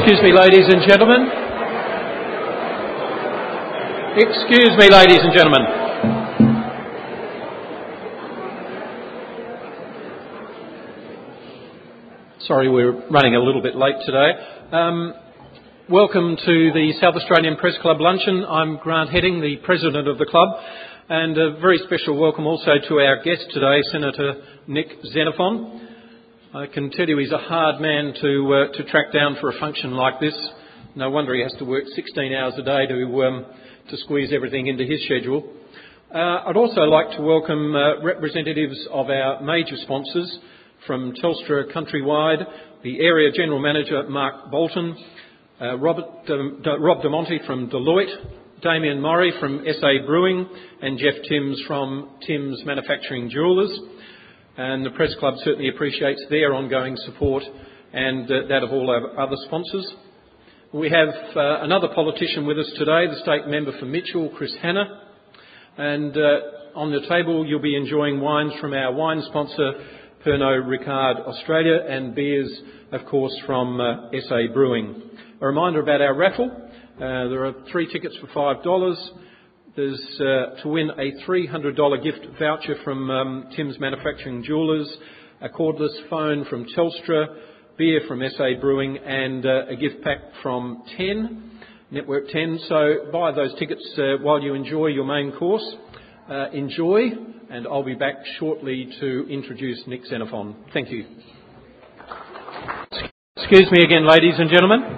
Excuse me, ladies and gentlemen. Excuse me, ladies and gentlemen. Sorry, we're running a little bit late today. Welcome to the South Australian Press Club luncheon. I'm Grant Heading, the president of the club, and a very special welcome also to our guest today, Senator Nick Xenophon. I can tell you he's a hard man to track down for a function like this. No wonder he has to work 16 hours a day to squeeze everything into his schedule. I'd also like to welcome representatives of our major sponsors from Telstra Countrywide, the Area General Manager Mark Bolton, Rob De Monte from Deloitte, Damien Murray from SA Brewing, and Jeff Timms from Timms Manufacturing Jewellers. And the Press Club certainly appreciates their ongoing support and that of all our other sponsors. We have another politician with us today, the State Member for Mitchell, Chris Hanna. And on the table you'll be enjoying wines from our wine sponsor, Pernod Ricard Australia, and beers, of course, from SA Brewing. A reminder about our raffle. There are 3 tickets for $5. There's to win a $300 gift voucher from Timms Manufacturing Jewellers, a cordless phone from Telstra, beer from SA Brewing, and a gift pack from Network 10. So buy those tickets while you enjoy your main course. Enjoy, and I'll be back shortly to introduce Nick Xenophon. Thank you. Excuse me again, ladies and gentlemen.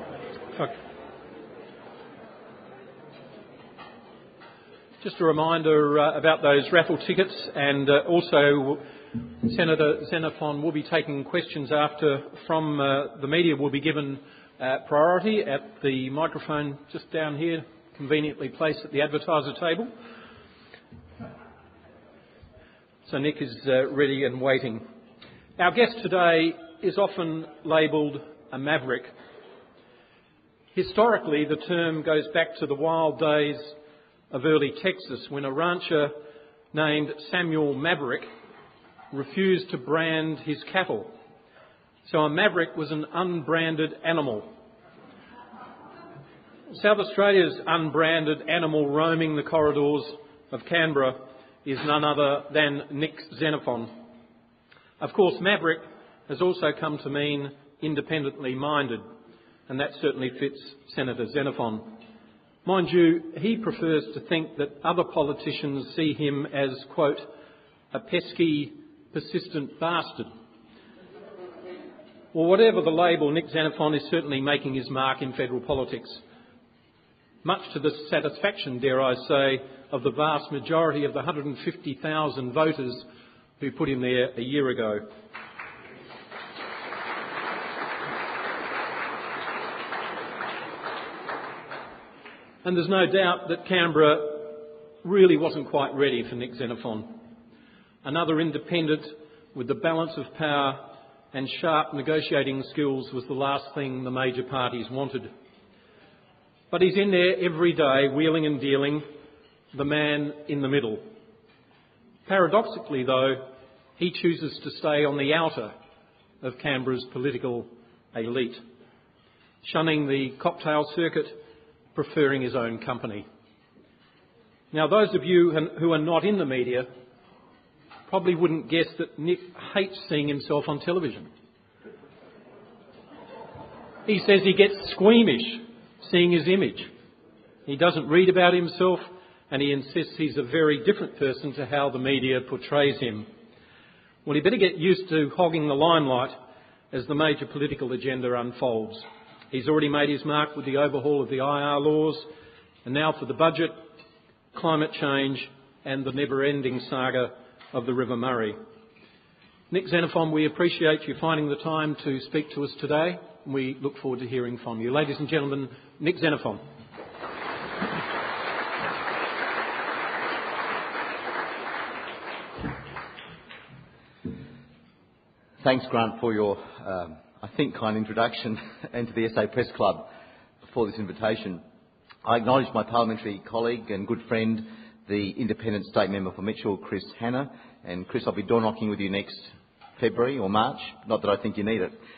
Just a reminder about those raffle tickets, and also Senator Xenophon will be taking questions after from the media. Will be given priority at the microphone just down here, conveniently placed at the advertiser table. So Nick is ready and waiting. Our guest today is often labelled a maverick. Historically, the term goes back to the wild days of early Texas, when a rancher named Samuel Maverick refused to brand his cattle. So a maverick was an unbranded animal. South Australia's unbranded animal roaming the corridors of Canberra is none other than Nick Xenophon. Of course, maverick has also come to mean independently minded, and that certainly fits Senator Xenophon. Mind you, he prefers to think that other politicians see him as, quote, a pesky, persistent bastard. Well, whatever the label, Nick Xenophon is certainly making his mark in federal politics, much to the satisfaction, dare I say, of the vast majority of the 150,000 voters who put him there a year ago. And there's no doubt that Canberra really wasn't quite ready for Nick Xenophon. Another independent with the balance of power and sharp negotiating skills was the last thing the major parties wanted. But he's in there every day, wheeling and dealing, the man in the middle. Paradoxically, though, he chooses to stay on the outer of Canberra's political elite, shunning the cocktail circuit, preferring his own company. Now, those of you who are not in the media probably wouldn't guess that Nick hates seeing himself on television. He says he gets squeamish seeing his image. He doesn't read about himself, and he insists he's a very different person to how the media portrays him. Well, he better get used to hogging the limelight as the major political agenda unfolds. He's already made his mark with the overhaul of the IR laws, and now for the budget, climate change, and the never-ending saga of the River Murray. Nick Xenophon, we appreciate you finding the time to speak to us today, and we look forward to hearing from you. Ladies and gentlemen, Nick Xenophon. Thanks, Grant, for your I think, kind introduction and to the SA Press Club for this invitation. I acknowledge my parliamentary colleague and good friend, the Independent State Member for Mitchell, Chris Hanna. And Chris, I'll be door knocking with you next February or March. Not that I think you need it.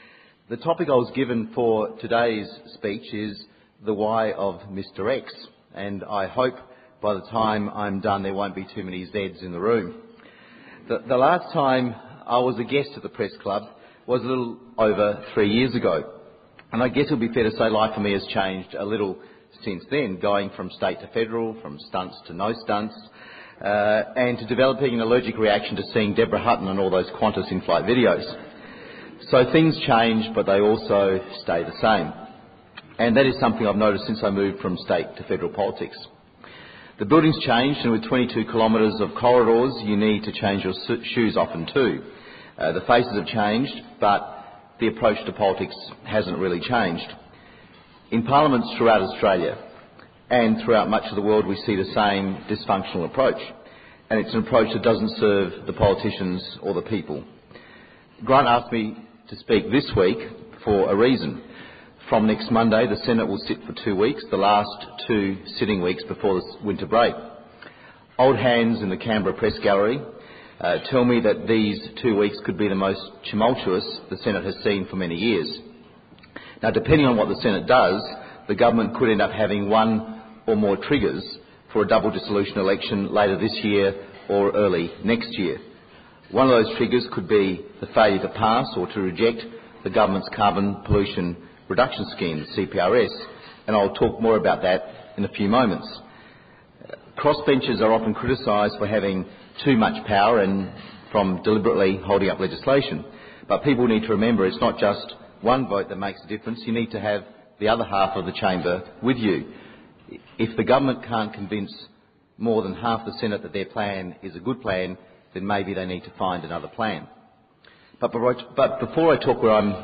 The topic I was given for today's speech is the why of Mr X, and I hope by the time I'm done there won't be too many Zs in the room. The last time I was a guest at the Press Club was a little over 3 years ago, and I guess it would be fair to say life for me has changed a little since then, going from state to federal, from stunts to no stunts, and to developing an allergic reaction to seeing Deborah Hutton on all those Qantas in-flight videos. So things change, but they also stay the same. And that is something I've noticed since I moved from state to federal politics. The building's changed, and with 22 kilometres of corridors, you need to change your shoes often too. The faces have changed, but the approach to politics hasn't really changed. In parliaments throughout Australia and throughout much of the world, we see the same dysfunctional approach, and it's an approach that doesn't serve the politicians or the people. Grant asked me to speak this week for a reason. From next Monday, the Senate will sit for 2 weeks, the last 2 sitting weeks before the winter break. Old hands in the Canberra Press Gallery tell me that these 2 weeks could be the most tumultuous the Senate has seen for many years. Now, depending on what the Senate does, the government could end up having one or more triggers for a double dissolution election later this year or early next year. One of those triggers could be the failure to pass or to reject the government's carbon pollution reduction scheme, CPRS, and I'll talk more about that in a few moments. Crossbenchers are often criticised for having too much power and from deliberately holding up legislation. But people need to remember it's not just one vote that makes a difference. You need to have the other half of the chamber with you. If the government can't convince more than half the Senate that their plan is a good plan, then maybe they need to find another plan. But before I talk where I'm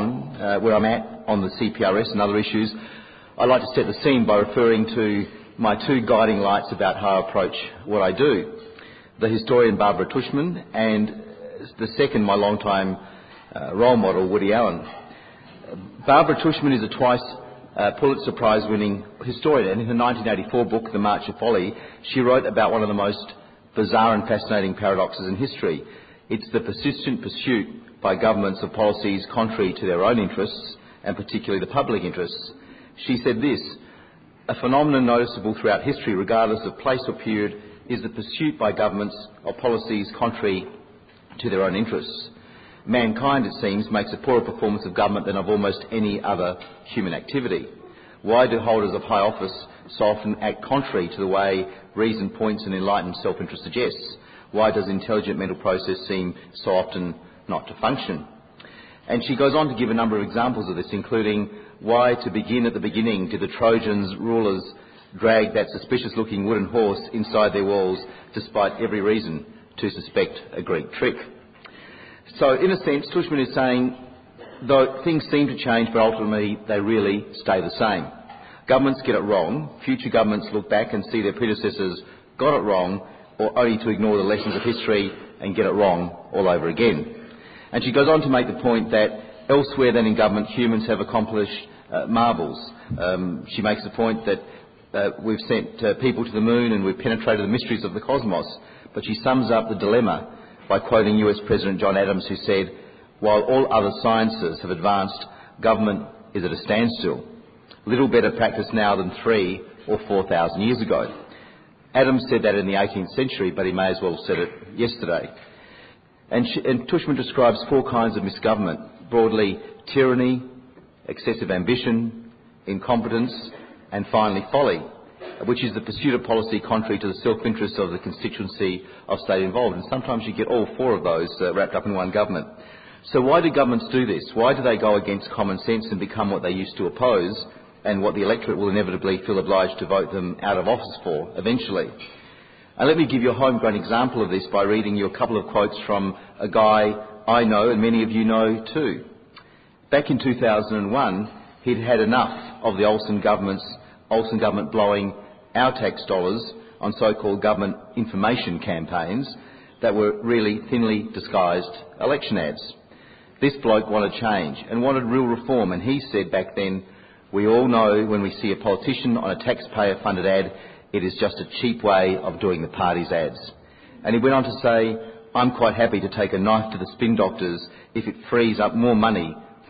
at on the CPRS and other issues, I'd like to set the scene by referring to my 2 guiding lights about how I approach what I do. The historian Barbara Tushman, and the second, my long-time role model, Woody Allen. Barbara Tushman is a twice Pulitzer Prize-winning historian, and in her 1984 book, The March of Folly, she wrote about one of the most bizarre and fascinating paradoxes in history. It's the persistent pursuit by governments of policies contrary to their own interests, and particularly the public interests. She said this: "A phenomenon noticeable throughout history, regardless of place or period, is the pursuit by governments of policies contrary to their own interests. Mankind, it seems, makes a poorer performance of government than of almost any other human activity. Why do holders of high office so often act contrary to the way reason points and enlightened self-interest suggests? Why does intelligent mental process seem so often not to function?" And she goes on to give a number of examples of this, including why, to begin at the beginning, did the Trojans' rulers drag that suspicious-looking wooden horse inside their walls despite every reason to suspect a Greek trick. So, in a sense, Tushman is saying, though things seem to change, but ultimately they really stay the same. Governments get it wrong. Future governments look back and see their predecessors got it wrong, or only to ignore the lessons of history and get it wrong all over again. And she goes on to make the point that elsewhere than in government, humans have accomplished marvels. She makes the point that we've sent people to the moon and we've penetrated the mysteries of the cosmos. But she sums up the dilemma by quoting US President John Adams, who said, "While all other sciences have advanced, government is at a standstill. Little better practice now than 3,000 or 4,000 years ago." Adams said that in the 18th century, but he may as well have said it yesterday. And Tushman describes 4 kinds of misgovernment: broadly, tyranny, excessive ambition, incompetence, and finally folly, which is the pursuit of policy contrary to the self-interest of the constituency of state involved. And sometimes you get all 4 of those wrapped up in one government. So why do governments do this? Why do they go against common sense and become what they used to oppose, and what the electorate will inevitably feel obliged to vote them out of office for eventually? And let me give you a homegrown example of this by reading you a couple of quotes from a guy I know and many of you know too. Back in 2001, he'd had enough of the Olsen government blowing our tax dollars on so-called government information campaigns that were really thinly disguised election ads. This bloke wanted change and wanted real reform, and he said back then, "We all know when we see a politician on a taxpayer-funded ad, it is just a cheap way of doing the party's ads." And he went on to say, "I'm quite happy to take a knife to the spin doctors if it frees up more money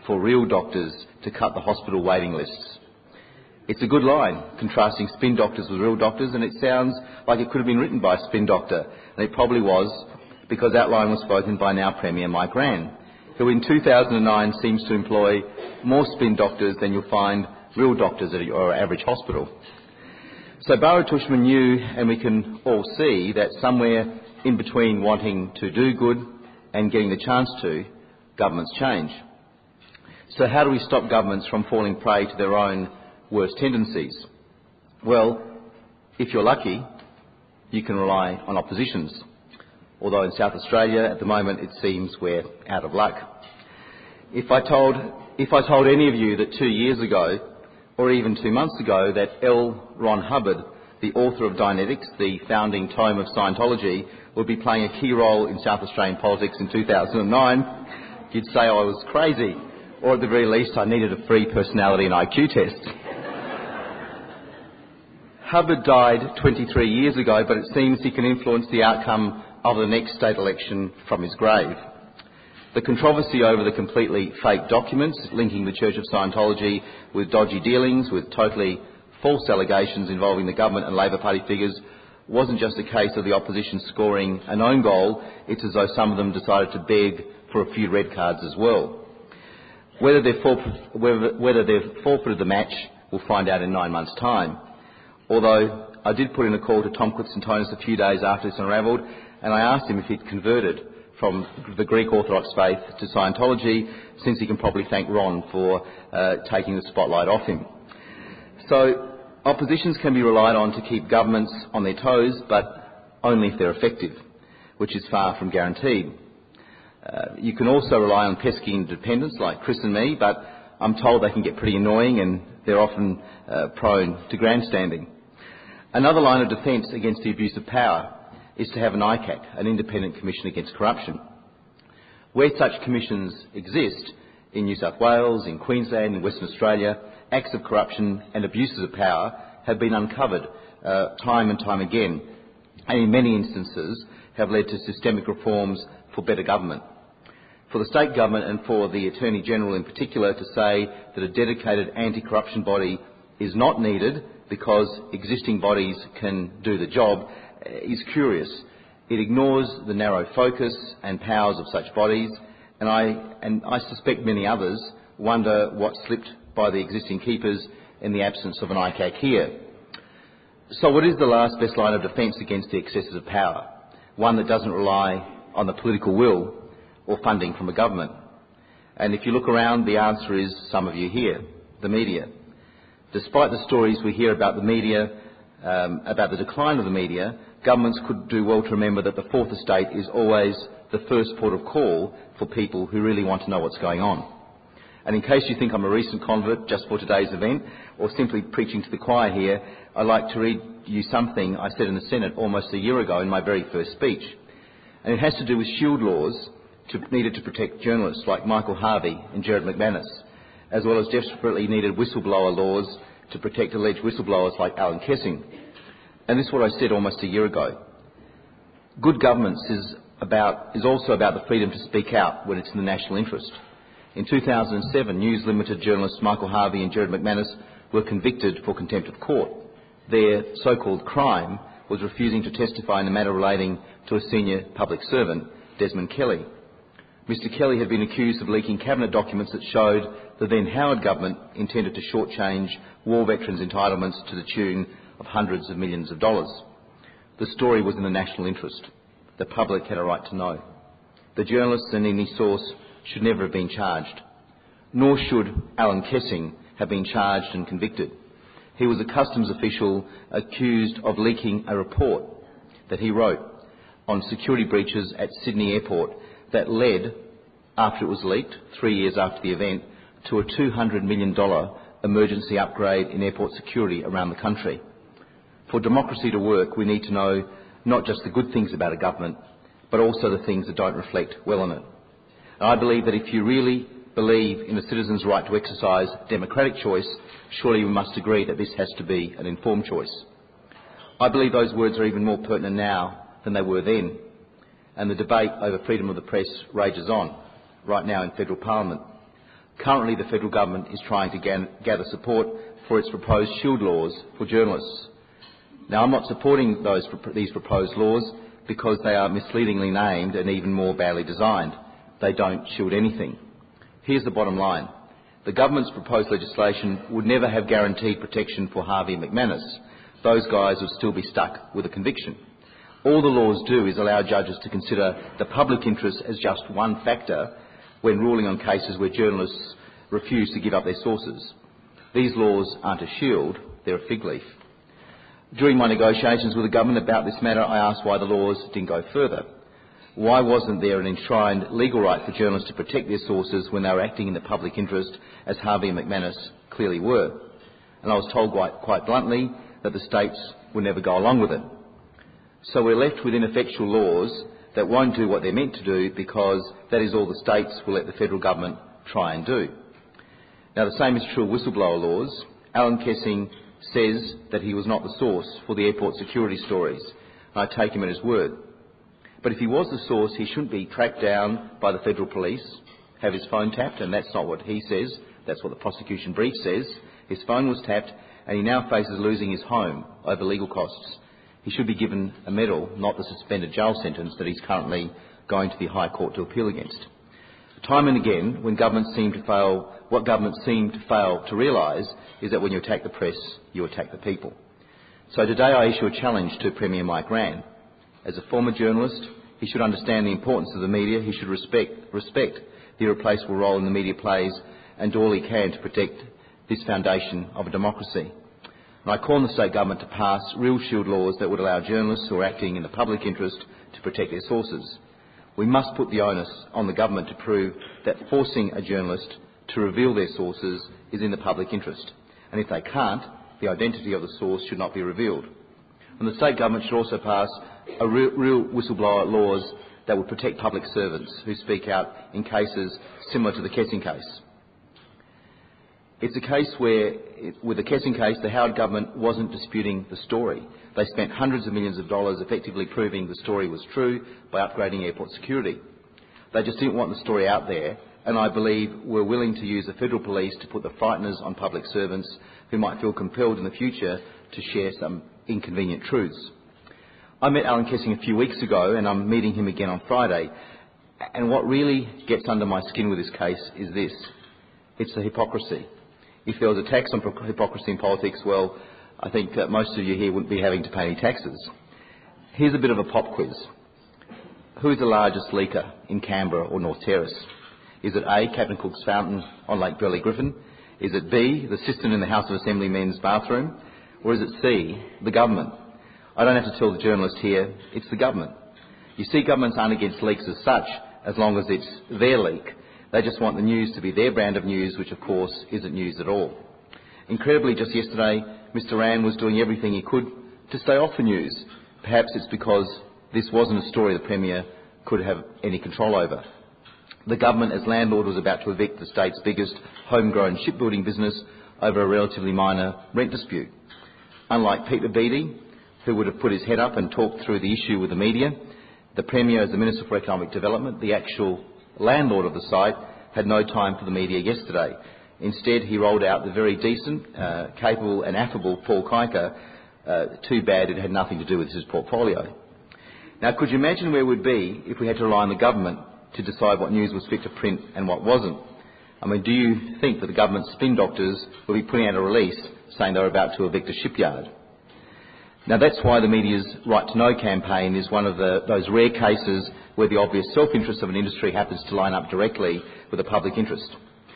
for real doctors to cut the hospital waiting lists. It's a good line, contrasting spin doctors with real doctors, and it sounds like it could have been written by a spin doctor, and it probably was, because that line was spoken by now Premier Mike Rann, who in 2009 seems to employ more spin doctors than you'll find real doctors at your average hospital. So Burra Tushman knew, and we can all see, that somewhere in between wanting to do good and getting the chance to, governments change. So how do we stop governments from falling prey to their own worst tendencies? Well, if you're lucky, you can rely on oppositions. Although in South Australia at the moment it seems we're out of luck. If I told any of you that 2 years ago, or even 2 months ago, that L. Ron Hubbard, the author of Dianetics, the founding tome of Scientology, would be playing a key role in South Australian politics in 2009, you'd say I was crazy, or at the very least I needed a free personality and IQ test. Hubbard died 23 years ago, but it seems he can influence the outcome of the next state election from his grave. The controversy over the completely fake documents linking the Church of Scientology with dodgy dealings, with totally false allegations involving the government and Labor Party figures, wasn't just a case of the opposition scoring an own goal. It's as though some of them decided to beg for a few red cards as well. Whether they've forfeited the match, we'll find out in 9 months' time. Although I did put in a call to Tom Koutsantonis a few days after this unravelled, and I asked him if he'd converted from the Greek Orthodox faith to Scientology, since he can probably thank Ron for taking the spotlight off him. So oppositions can be relied on to keep governments on their toes, but only if they're effective, which is far from guaranteed. You can also rely on pesky independents like Chris and me, but I'm told they can get pretty annoying and they're often prone to grandstanding. Another line of defence against the abuse of power is to have an ICAC, an Independent Commission Against Corruption. Where such commissions exist, in New South Wales, in Queensland, in Western Australia, acts of corruption and abuses of power have been uncovered time and time again, and in many instances have led to systemic reforms for better government. For the state government and for the Attorney General in particular to say that a dedicated anti-corruption body is not needed because existing bodies can do the job is curious. It ignores the narrow focus and powers of such bodies, and I suspect many others wonder what slipped by the existing keepers in the absence of an ICAC here. So what is the last best line of defence against the excesses of power? One that doesn't rely on the political will or funding from a government. And if you look around, the answer is some of you here, the media. Despite the stories we hear about the media, about the decline of the media, governments could do well to remember that the Fourth Estate is always the first port of call for people who really want to know what's going on. And in case you think I'm a recent convert just for today's event, or simply preaching to the choir here, I'd like to read you something I said in the Senate almost a year ago in my very first speech. And it has to do with shield laws needed to protect journalists like Michael Harvey and Gerard McManus, as well as desperately needed whistleblower laws to protect alleged whistleblowers like Alan Kessing. And this is what I said almost a year ago. Good governance is also about the freedom to speak out when it's in the national interest. In 2007, News Limited journalists Michael Harvey and Gerard McManus were convicted for contempt of court. Their so-called crime was refusing to testify in a matter relating to a senior public servant, Desmond Kelly. Mr Kelly had been accused of leaking cabinet documents that showed the then Howard government intended to shortchange war veterans' entitlements to the tune of hundreds of millions of dollars. The story was in the national interest. The public had a right to know. The journalists and any source should never have been charged. Nor should Alan Kessing have been charged and convicted. He was a customs official accused of leaking a report that he wrote on security breaches at Sydney Airport that led, after it was leaked, 3 years after the event, to a $200 million emergency upgrade in airport security around the country. For democracy to work, we need to know not just the good things about a government, but also the things that don't reflect well on it. And I believe that if you really believe in a citizen's right to exercise democratic choice, surely we must agree that this has to be an informed choice. I believe those words are even more pertinent now than they were then, and the debate over freedom of the press rages on, right now in federal parliament. Currently, the federal government is trying to gather support for its proposed shield laws for journalists. Now, I'm not supporting these proposed laws because they are misleadingly named and even more badly designed. They don't shield anything. Here's the bottom line. The government's proposed legislation would never have guaranteed protection for Harvey and McManus. Those guys would still be stuck with a conviction. All the laws do is allow judges to consider the public interest as just one factor when ruling on cases where journalists refuse to give up their sources. These laws aren't a shield, they're a fig leaf. During my negotiations with the government about this matter, I asked why the laws didn't go further. Why wasn't there an enshrined legal right for journalists to protect their sources when they were acting in the public interest, as Harvey and McManus clearly were? And I was told quite bluntly that the states would never go along with it. So we're left with ineffectual laws that won't do what they're meant to do because that is all the states will let the federal government try and do. Now, the same is true of whistleblower laws. Alan Kessing says that he was not the source for the airport security stories. I take him at his word. But if he was the source, he shouldn't be tracked down by the federal police, have his phone tapped, and that's not what he says. That's what the prosecution brief says. His phone was tapped, and he now faces losing his home over legal costs. He should be given a medal, not the suspended jail sentence that he's currently going to the High Court to appeal against. Time and again, what governments seem to fail to realise is that when you attack the press, you attack the people. So today I issue a challenge to Premier Mike Rann. As a former journalist, he should understand the importance of the media. He should respect the irreplaceable role the media plays and do all he can to protect this foundation of a democracy. And I call on the state government to pass real shield laws that would allow journalists who are acting in the public interest to protect their sources. We must put the onus on the government to prove that forcing a journalist to reveal their sources is in the public interest. And if they can't, the identity of the source should not be revealed. And the state government should also pass real whistleblower laws that would protect public servants who speak out in cases similar to the Kessing case. It's a case where, with the Kessing case, the Howard government wasn't disputing the story. They spent hundreds of millions of dollars effectively proving the story was true by upgrading airport security. They just didn't want the story out there, and I believe were willing to use the federal police to put the frighteners on public servants who might feel compelled in the future to share some inconvenient truths. I met Alan Kessing a few weeks ago, and I'm meeting him again on Friday. And what really gets under my skin with this case is this. It's the hypocrisy. If there was a tax on hypocrisy in politics, well, I think that most of you here wouldn't be having to pay any taxes. Here's a bit of a pop quiz. Who is the largest leaker in Canberra or North Terrace? Is it A, Captain Cook's fountain on Lake Burley Griffin? Is it B, the cistern in the House of Assembly men's bathroom? Or is it C, the government? I don't have to tell the journalist here, it's the government. You see, governments aren't against leaks as such, as long as it's their leak. They just want the news to be their brand of news, which of course isn't news at all. Incredibly, just yesterday, Mr Rann was doing everything he could to stay off the news. Perhaps it's because this wasn't a story the Premier could have any control over. The government, as landlord, was about to evict the state's biggest homegrown shipbuilding business over a relatively minor rent dispute. Unlike Peter Beattie, who would have put his head up and talked through the issue with the media, the Premier, as the Minister for Economic Development, the actual landlord of the site, had no time for the media yesterday. Instead, he rolled out the very decent, capable and affable Paul Kiker. Too bad it had nothing to do with his portfolio. Now, could you imagine where we'd be if we had to rely on the government to decide what news was fit to print and what wasn't? I mean, do you think that the government spin doctors will be putting out a release saying they're about to evict a shipyard? Now, that's why the media's Right to Know campaign is one of those rare cases where the obvious self-interest of an industry happens to line up directly with the public interest.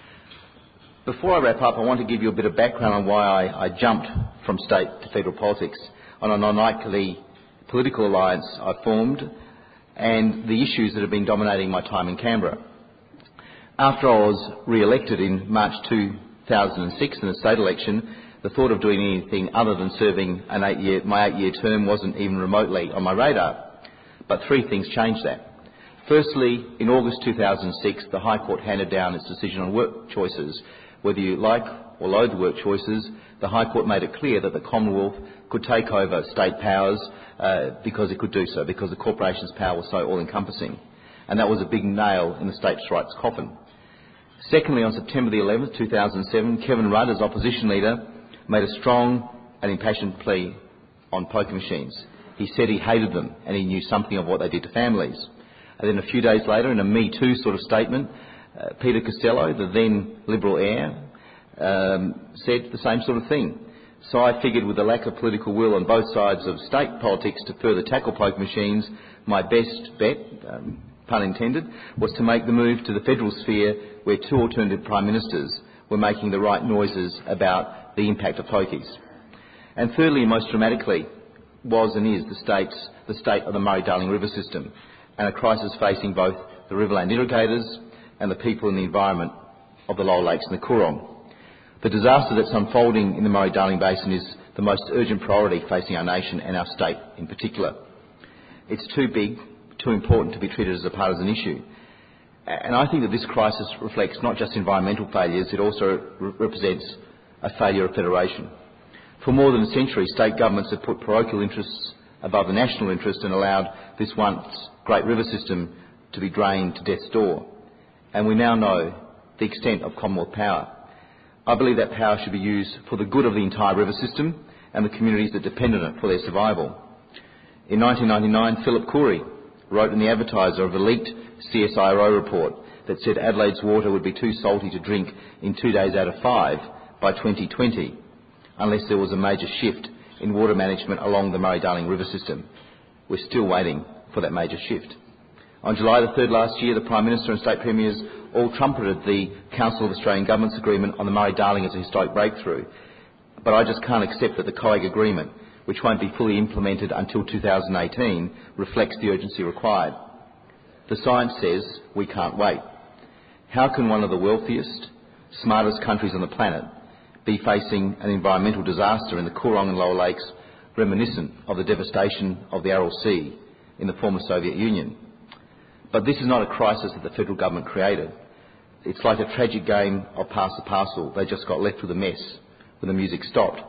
Before I wrap up, I want to give you a bit of background on why I jumped from state to federal politics on an unlikely political alliance I formed and the issues that have been dominating my time in Canberra. After I was re-elected in March 2006 in the state election, the thought of doing anything other than serving my 8-year term wasn't even remotely on my radar. But three things changed that. Firstly, in August 2006, the High Court handed down its decision on work choices. Whether you like or loathe work choices, the High Court made it clear that the Commonwealth could take over state powers because it could do so, because the corporation's power was so all-encompassing. And that was a big nail in the states' rights coffin. Secondly, on September the 11th, 2007, Kevin Rudd, as opposition leader, made a strong and impassioned plea on poker machines. He said he hated them and he knew something of what they did to families. And then a few days later, in a Me Too sort of statement, Peter Costello, the then Liberal heir, said the same sort of thing. So I figured with the lack of political will on both sides of state politics to further tackle poker machines, my best bet, pun intended, was to make the move to the federal sphere where two alternative Prime Ministers were making the right noises about the impact of pokies. And thirdly, and most dramatically, was and is the state of the Murray-Darling River system, and a crisis facing both the Riverland irrigators and the people and the environment of the Lower Lakes and the Coorong. The disaster that's unfolding in the Murray-Darling Basin is the most urgent priority facing our nation and our state in particular. It's too big, too important to be treated as a partisan issue. And I think that this crisis reflects not just environmental failures, it also represents a failure of federation. For more than a century, state governments have put parochial interests above the national interest and allowed this once great river system to be drained to death's door. And we now know the extent of Commonwealth power. I believe that power should be used for the good of the entire river system and the communities that depend on it for their survival. In 1999, Philip Coorey wrote in the Advertiser of a leaked CSIRO report that said Adelaide's water would be too salty to drink in 2 days out of 5 by 2020, unless there was a major shift in water management along the Murray-Darling River system. We're still waiting for that major shift. On July the 3rd last year, the Prime Minister and State Premiers all trumpeted the Council of Australian Governments agreement on the Murray-Darling as a historic breakthrough. But I just can't accept that the COAG agreement, which won't be fully implemented until 2018, reflects the urgency required. The science says we can't wait. How can one of the wealthiest, smartest countries on the planet be facing an environmental disaster in the Coorong and Lower Lakes reminiscent of the devastation of the Aral Sea in the former Soviet Union? But this is not a crisis that the federal government created. It's like a tragic game of pass the parcel. They just got left with a mess when the music stopped.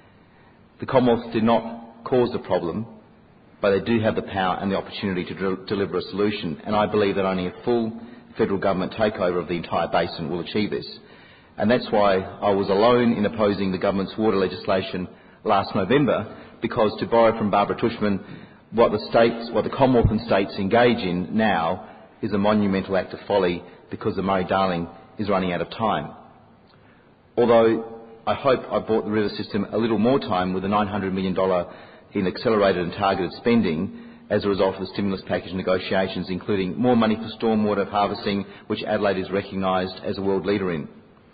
The Commonwealth did not cause the problem, but they do have the power and the opportunity to deliver a solution, and I believe that only a full federal government takeover of the entire basin will achieve this. And that's why I was alone in opposing the government's water legislation last November, because, to borrow from Barbara Tushman, what the Commonwealth and states engage in now is a monumental act of folly because the Murray-Darling is running out of time. Although I hope I bought the river system a little more time with the $900 million in accelerated and targeted spending as a result of the stimulus package negotiations, including more money for stormwater harvesting, which Adelaide is recognised as a world leader in.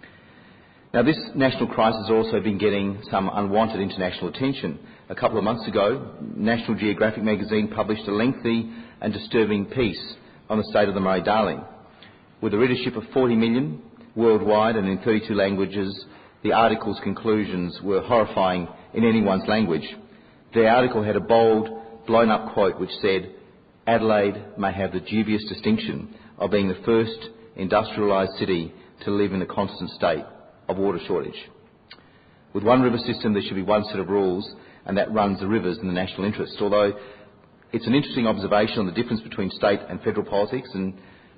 Now, this national crisis has also been getting some unwanted international attention. A couple of months ago, National Geographic magazine published a lengthy and disturbing piece on the state of the Murray-Darling. With a readership of 40 million worldwide and in 32 languages, the article's conclusions were horrifying in anyone's language. The article had a bold, blown-up quote which said, "Adelaide may have the dubious distinction of being the first industrialised city to live in a constant state of water shortage. With one river system, there should be one set of rules, and that runs the rivers in the national interest." Although it's an interesting observation on the difference between state and federal politics, and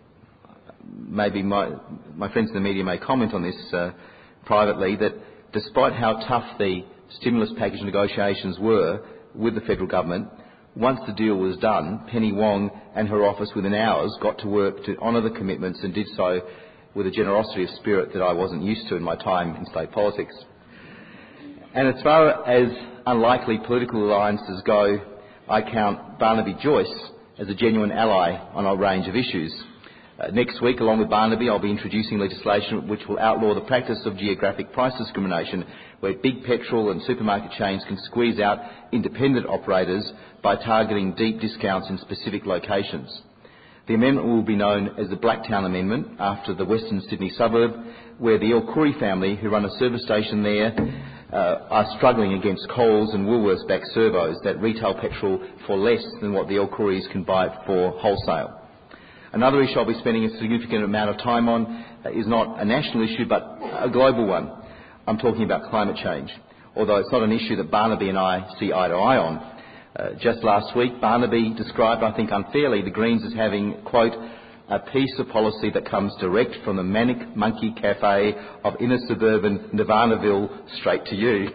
maybe my friends in the media may comment on this privately, that despite how tough the stimulus package negotiations were with the federal government, once the deal was done, Penny Wong and her office within hours got to work to honour the commitments and did so with a generosity of spirit that I wasn't used to in my time in state politics. And as far as unlikely political alliances go, I count Barnaby Joyce as a genuine ally on a range of issues. Next week, along with Barnaby, I'll be introducing legislation which will outlaw the practice of geographic price discrimination, where big petrol and supermarket chains can squeeze out independent operators by targeting deep discounts in specific locations. The amendment will be known as the Blacktown Amendment, after the Western Sydney suburb, where the El Khoury family, who run a service station there, are struggling against Coles and Woolworths-backed servos that retail petrol for less than what the El Khourys can buy it for wholesale. Another issue I'll be spending a significant amount of time on is not a national issue but a global one. I'm talking about climate change, although it's not an issue that Barnaby and I see eye to eye on. Just last week, Barnaby described, I think unfairly, the Greens as having, quote, a piece of policy that comes direct from the Manic Monkey Cafe of inner suburban Nirvanaville straight to you.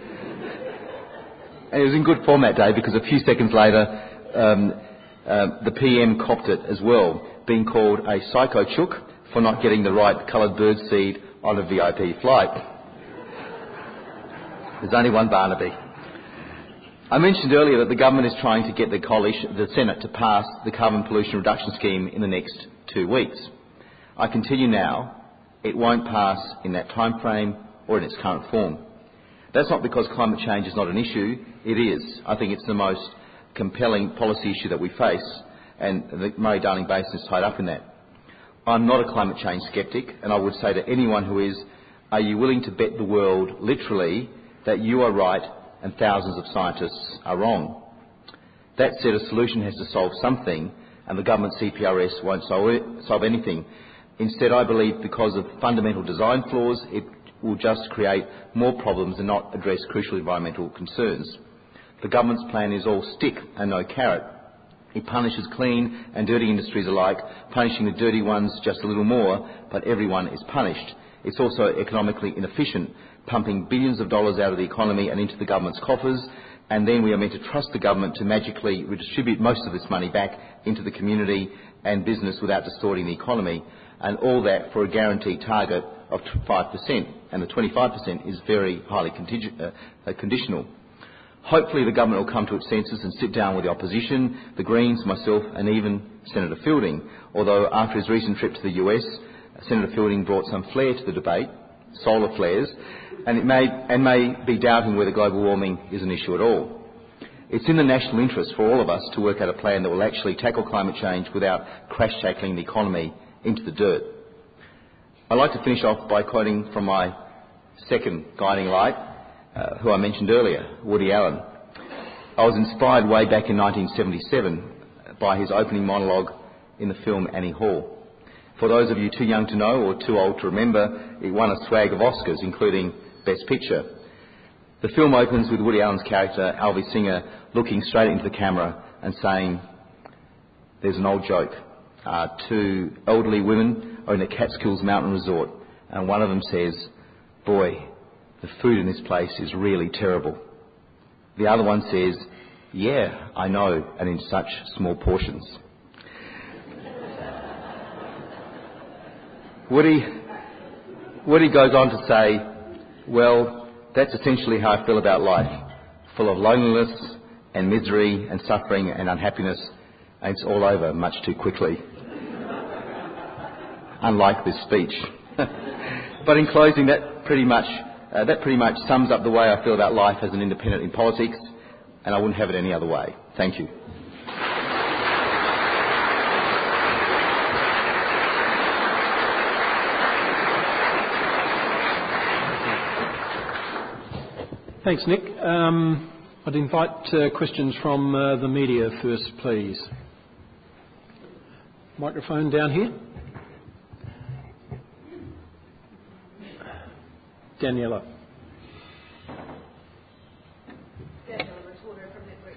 And it was in good form that day because a few seconds later the PM copped it as well, being called a psycho chook for not getting the right coloured bird seed on a VIP flight. There's only one Barnaby. I mentioned earlier that the government is trying to get the Senate to pass the carbon pollution reduction scheme in the next 2 weeks. I continue now, it won't pass in that time frame or in its current form. That's not because climate change is not an issue, it is. I think it's the most compelling policy issue that we face, and the Murray-Darling Basin is tied up in that. I'm not a climate change sceptic, and I would say to anyone who is, are you willing to bet the world, literally, that you are right and thousands of scientists are wrong? That said, a solution has to solve something, and the government CPRS won't solve anything. Instead, I believe because of fundamental design flaws, it will just create more problems and not address crucial environmental concerns. The government's plan is all stick and no carrot. It punishes clean and dirty industries alike, punishing the dirty ones just a little more, but everyone is punished. It's also economically inefficient, pumping billions of dollars out of the economy and into the government's coffers, and then we are meant to trust the government to magically redistribute most of this money back into the community and business without distorting the economy, and all that for a guaranteed target of 5%, and the 25% is very highly conditional. Hopefully the government will come to its senses and sit down with the opposition, the Greens, myself and even Senator Fielding, although after his recent trip to the US, Senator Fielding brought some flair to the debate, solar flares, and may be doubting whether global warming is an issue at all. It's in the national interest for all of us to work out a plan that will actually tackle climate change without crash-tackling the economy into the dirt. I'd like to finish off by quoting from my second guiding light, who I mentioned earlier, Woody Allen. I was inspired way back in 1977 by his opening monologue in the film Annie Hall. For those of you too young to know or too old to remember, it won a swag of Oscars, including Best Picture. The film opens with Woody Allen's character, Alvy Singer, looking straight into the camera and saying, there's an old joke. Two elderly women are in a Catskills mountain resort, and one of them says, boy, the food in this place is really terrible. The other one says, yeah, I know, and in such small portions. Woody goes on to say, well, that's essentially how I feel about life, full of loneliness and misery and suffering and unhappiness, and it's all over much too quickly. Unlike this speech. But in closing, that pretty much sums up the way I feel about life as an independent in politics, and I wouldn't have it any other way. Thank you. Thanks, Nick. I'd invite questions from the media first, please. Microphone down here. Daniela. Daniela, reporter from Network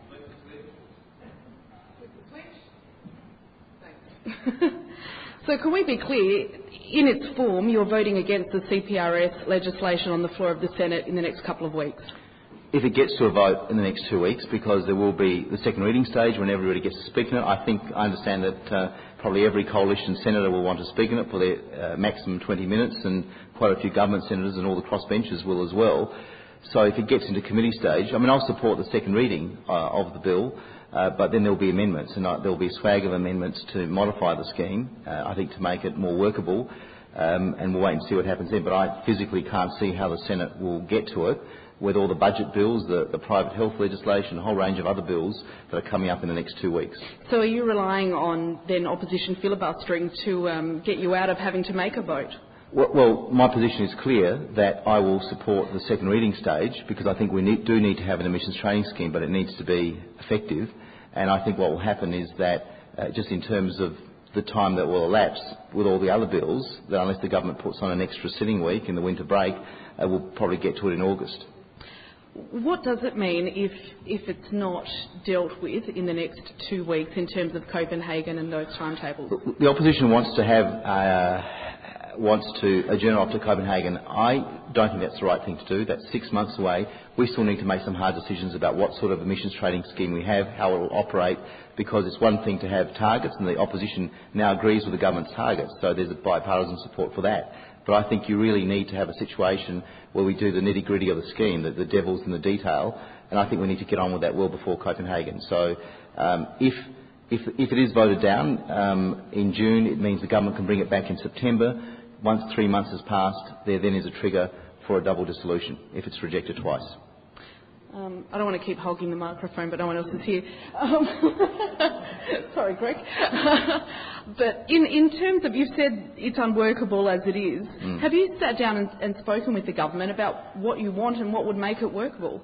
10. Thanks. So can we be clear, in its form, you're voting against the CPRS legislation on the floor of the Senate in the next couple of weeks? If it gets to a vote in the next 2 weeks, because there will be the second reading stage when everybody gets to speak in it, I understand that probably every coalition senator will want to speak in it for their maximum 20 minutes, and quite a few government senators and all the crossbenchers will as well. So if it gets into committee stage, I'll support the second reading of the bill, but then there will be amendments, and there will be a swag of amendments to modify the scheme, I think, to make it more workable, and we'll wait and see what happens then. But I physically can't see how the Senate will get to it, with all the budget bills, the private health legislation, a whole range of other bills that are coming up in the next 2 weeks. So are you relying on then opposition filibustering to get you out of having to make a vote? Well, my position is clear that I will support the second reading stage, because I think we do need to have an emissions trading scheme, but it needs to be effective. And I think what will happen is that just in terms of the time that will elapse with all the other bills, that unless the government puts on an extra sitting week in the winter break, we'll probably get to it in August. What does it mean if it's not dealt with in the next 2 weeks in terms of Copenhagen and those timetables? The opposition wants to adjourn off to Copenhagen. I don't think that's the right thing to do. That's 6 months away. We still need to make some hard decisions about what sort of emissions trading scheme we have, how it will operate, because it's one thing to have targets, and the opposition now agrees with the government's targets, so there's a bipartisan support for that. But I think you really need to have a situation where we do the nitty-gritty of the scheme, the devil's in the detail, and I think we need to get on with that well before Copenhagen. So if it is voted down in June, it means the government can bring it back in September. Once 3 months has passed, there then is a trigger for a double dissolution if it's rejected twice. I don't want to keep hogging the microphone, but no one else is here. Sorry, Greg. But in terms of, you've said it's unworkable as it is. Have you sat down and spoken with the government about what you want and what would make it workable?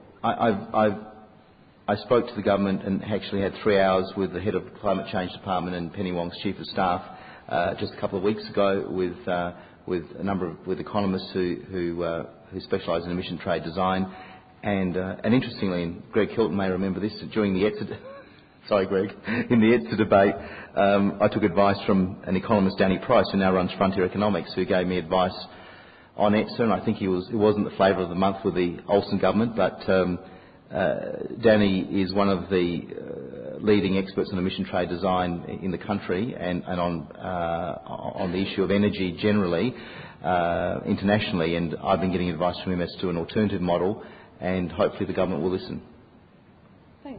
I spoke to the government and actually had 3 hours with the head of the Climate Change Department and Penny Wong's Chief of Staff just a couple of weeks ago with a number of economists who specialise in emission trade design. And interestingly, and Greg Hilton may remember this, during the ETSA in the ETSA debate, I took advice from an economist, Danny Price, who now runs Frontier Economics, who gave me advice on ETSA, and I think it wasn't the flavour of the month with the Olsen government, but Danny is one of the leading experts on emission trade design in the country and on the issue of energy generally, internationally, and I've been getting advice from him as to an alternative model, and hopefully the government will listen. Thanks.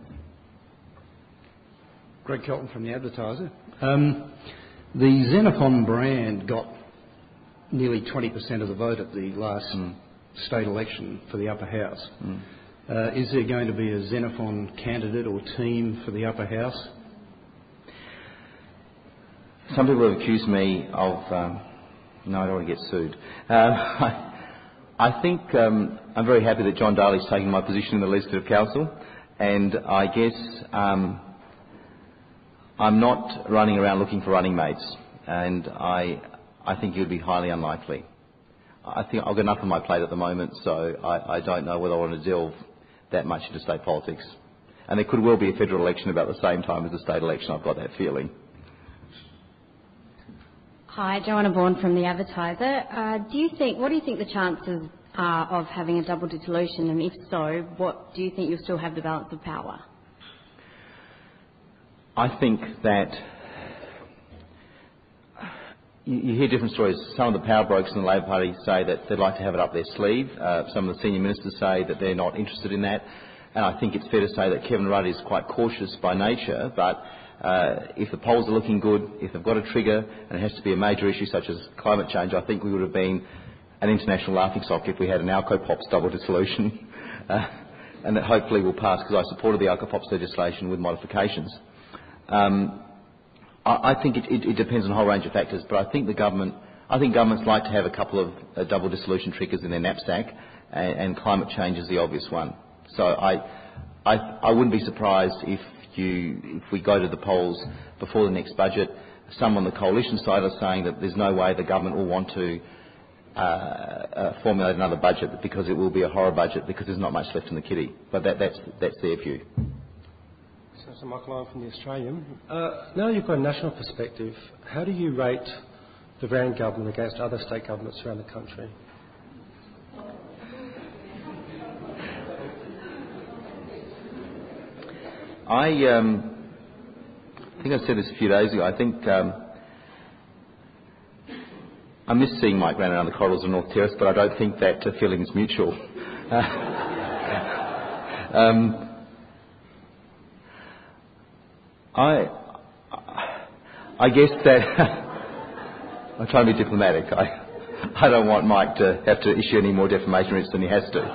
Greg Kelton from The Advertiser. The Xenophon brand got nearly 20% of the vote at the last state election for the upper house. Is there going to be a Xenophon candidate or team for the upper house? Some people have accused me of... no, I don't want to get sued. I think I'm very happy that John Daly's taking my position in the Legislative Council, and I guess I'm not running around looking for running mates, and I think it would be highly unlikely. I think I've got enough on my plate at the moment, so I don't know whether I want to delve that much into state politics. And there could well be a federal election about the same time as the state election, I've got that feeling. Hi, Joanna Bourne from The Advertiser. What do you think the chances are of having a double dissolution, and if so, what do you think you'll still have the balance of power? I think that you hear different stories. Some of the power brokers in the Labor Party say that they'd like to have it up their sleeve. Some of the senior ministers say that they're not interested in that. And I think it's fair to say that Kevin Rudd is quite cautious by nature, but if the polls are looking good, if they've got a trigger, and it has to be a major issue such as climate change, I think we would have been an international laughingstock if we had an Alcopops double dissolution. And that hopefully will pass, because I supported the Alcopops legislation with modifications. I think it depends on a whole range of factors, but I think governments like to have a couple of double dissolution triggers in their knapsack, and climate change is the obvious one. So I wouldn't be surprised if we go to the polls before the next budget. Some on the coalition side are saying that there's no way the government will want to formulate another budget, because it will be a horror budget because there's not much left in the kitty. But that's their view. So Michael Lyon from The Australian. Now you've got a national perspective, how do you rate the Van government against other state governments around the country? I think I said this a few days ago. I think I miss seeing Mike round around the corridors of North Terrace, but I don't think that feeling is mutual. I guess that I'm trying to be diplomatic. I don't want Mike to have to issue any more defamation writs than he has to.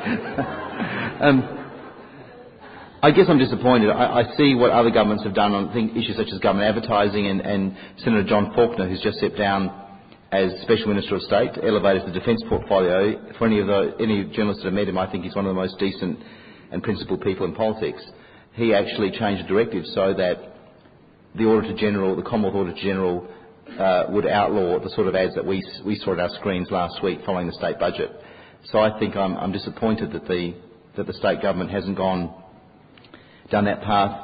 I guess I'm disappointed. I see what other governments have done on issues such as government advertising, and Senator John Faulkner, who's just stepped down as Special Minister of State, elevated the defence portfolio. For any journalists that have met him, I think he's one of the most decent and principled people in politics. He actually changed the directive so that the Auditor General, the Commonwealth Auditor General, would outlaw the sort of ads that we saw on our screens last week following the state budget. So I think I'm disappointed that the that the state government hasn't down that path.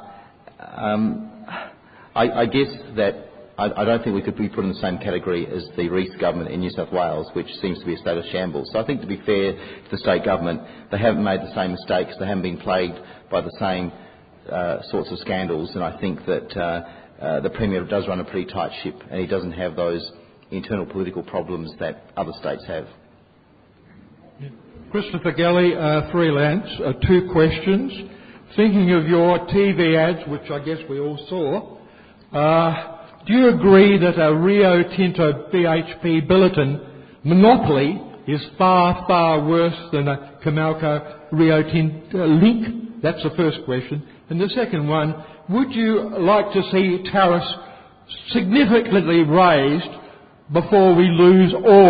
I guess that I don't think we could be put in the same category as the Reece government in New South Wales, which seems to be a state of shambles. So I think, to be fair to the state government, they haven't made the same mistakes, they haven't been plagued by the same sorts of scandals, and I think that the Premier does run a pretty tight ship, and he doesn't have those internal political problems that other states have. Christopher Gelly, freelance. 2 questions. Thinking of your TV ads, which I guess we all saw, do you agree that a Rio Tinto BHP Billiton monopoly is far, far worse than a Comalco Rio Tinto link? That's the first question. And the second one, would you like to see tariffs significantly raised before we lose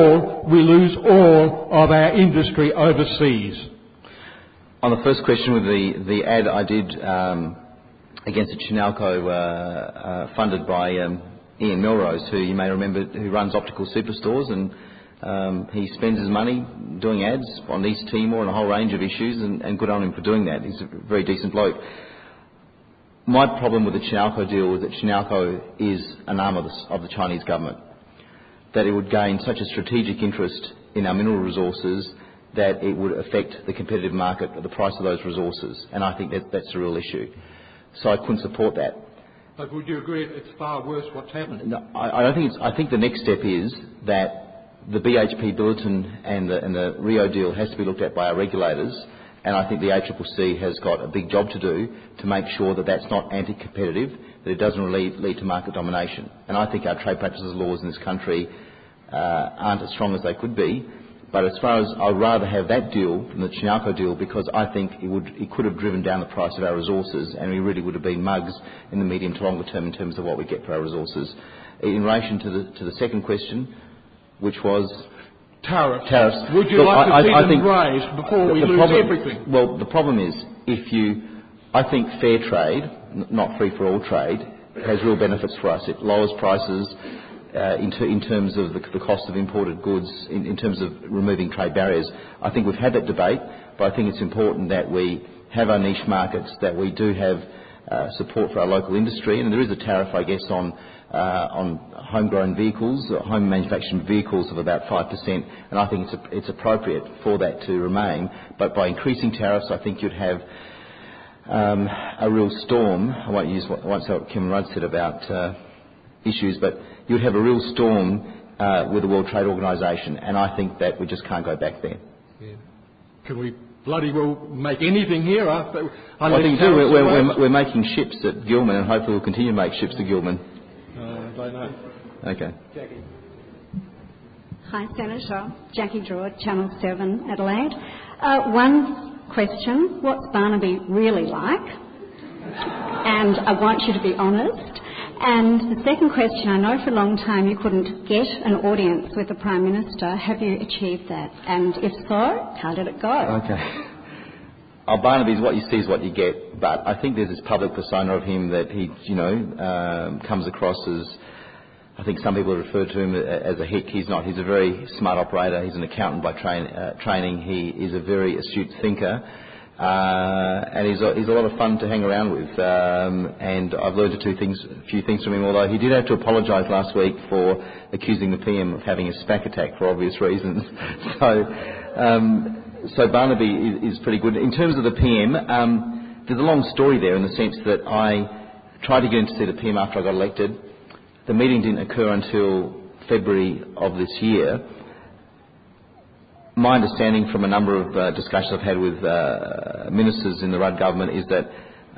all of our industry overseas? On the first question with the ad I did against the Chinalco funded by Ian Melrose, who you may remember, who runs optical superstores, and he spends his money doing ads on East Timor and a whole range of issues, and good on him for doing that. He's a very decent bloke. My problem with the Chinalco deal is that Chinalco is an arm of the Chinese government, that it would gain such a strategic interest in our mineral resources that it would affect the competitive market at the price of those resources, and I think that's a real issue. So I couldn't support that. But would you agree it's far worse what's happened? No, I don't think I think the next step is that the BHP Billiton and the Rio deal has to be looked at by our regulators, and I think the ACCC has got a big job to do to make sure that that's not anti-competitive, that it doesn't lead to market domination. And I think our trade practices laws in this country aren't as strong as they could be. But as far as I'd rather have that deal than the Chinalco deal, because I think it could have driven down the price of our resources, and we really would have been mugs in the medium to longer term in terms of what we get for our resources. In relation to the second question, which was tariffs. Would you like to see them raised before we lose everything? Well, the problem is, I think fair trade, not free-for-all trade, has real benefits for us. It lowers prices in terms of the cost of imported goods, in terms of removing trade barriers. I think we've had that debate, but I think it's important that we have our niche markets, that we do have support for our local industry, and there is a tariff, I guess, on homegrown vehicles, home manufactured vehicles of about 5%, and I think it's appropriate for that to remain. But by increasing tariffs, I think you'd have a real storm. I won't say what Kim Rudd said about issues, but you'd have a real storm with the World Trade Organisation, and I think that we just can't go back there. Yeah. Can we bloody well make anything here? I think we're making ships at Gilman, and hopefully we'll continue to make ships at Gilman. I don't know. Okay. Jackie. Hi, Senator. Jackie Druitt, Channel 7, Adelaide. One question, what's Barnaby really like? And I want you to be honest. And the second question, I know for a long time you couldn't get an audience with the Prime Minister. Have you achieved that? And if so, how did it go? Okay. Barnaby's what you see is what you get, but I think there's this public persona of him that he, comes across as, I think some people refer to him as a hick. He's not. He's a very smart operator. He's an accountant by training. He is a very astute thinker. And he's a lot of fun to hang around with, and I've learned a few things from him, although he did have to apologise last week for accusing the PM of having a SPAC attack for obvious reasons. So Barnaby is pretty good. In terms of the PM, there's a long story there in the sense that I tried to get in to see the PM after I got elected. The meeting didn't occur until February of this year. My understanding from a number of discussions I've had with ministers in the Rudd government is that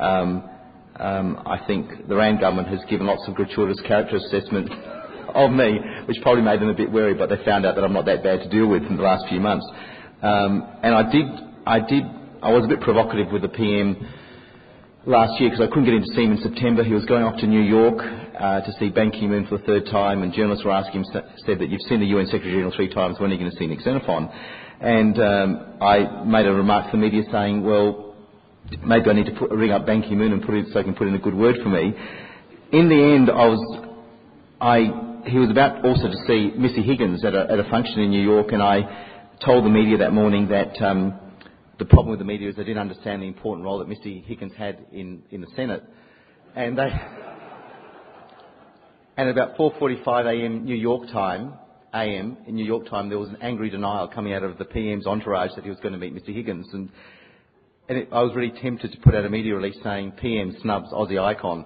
I think the Rand government has given lots of gratuitous character assessment of me, which probably made them a bit wary, but they found out that I'm not that bad to deal with in the last few months. And I was a bit provocative with the PM last year because I couldn't get in to see him in September. He was going off to New York to see Ban Ki-moon for the third time, and journalists were asking him, said that you've seen the UN Secretary General 3 times, when are you going to see Nick Xenophon? And I made a remark to the media saying, well, maybe I need to ring up Ban Ki-moon and so he can put in a good word for me. In the end, he was about also to see Missy Higgins at a function in New York, and I told the media that morning that the problem with the media is they didn't understand the important role that Mr Higgins had in the Senate. And at about 4:45 New York time, there was an angry denial coming out of the PM's entourage that he was going to meet Mr Higgins. I was really tempted to put out a media release saying PM snubs Aussie icon.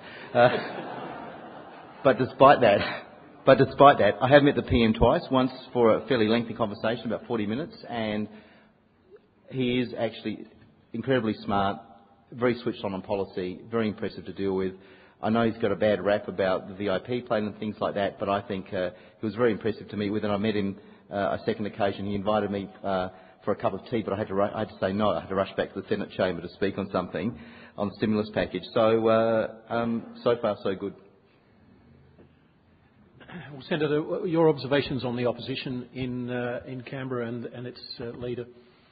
But despite that, I have met the PM twice, once for a fairly lengthy conversation, about 40 minutes, and he is actually incredibly smart, very switched on policy, very impressive to deal with. I know he's got a bad rap about the VIP plane and things like that, but I think he was very impressive to meet with, and I met him a second occasion. He invited me for a cup of tea, but I had to say no. I had to rush back to the Senate chamber to speak on something, on the stimulus package. So far so good. Well, Senator, your observations on the opposition in Canberra and its leader?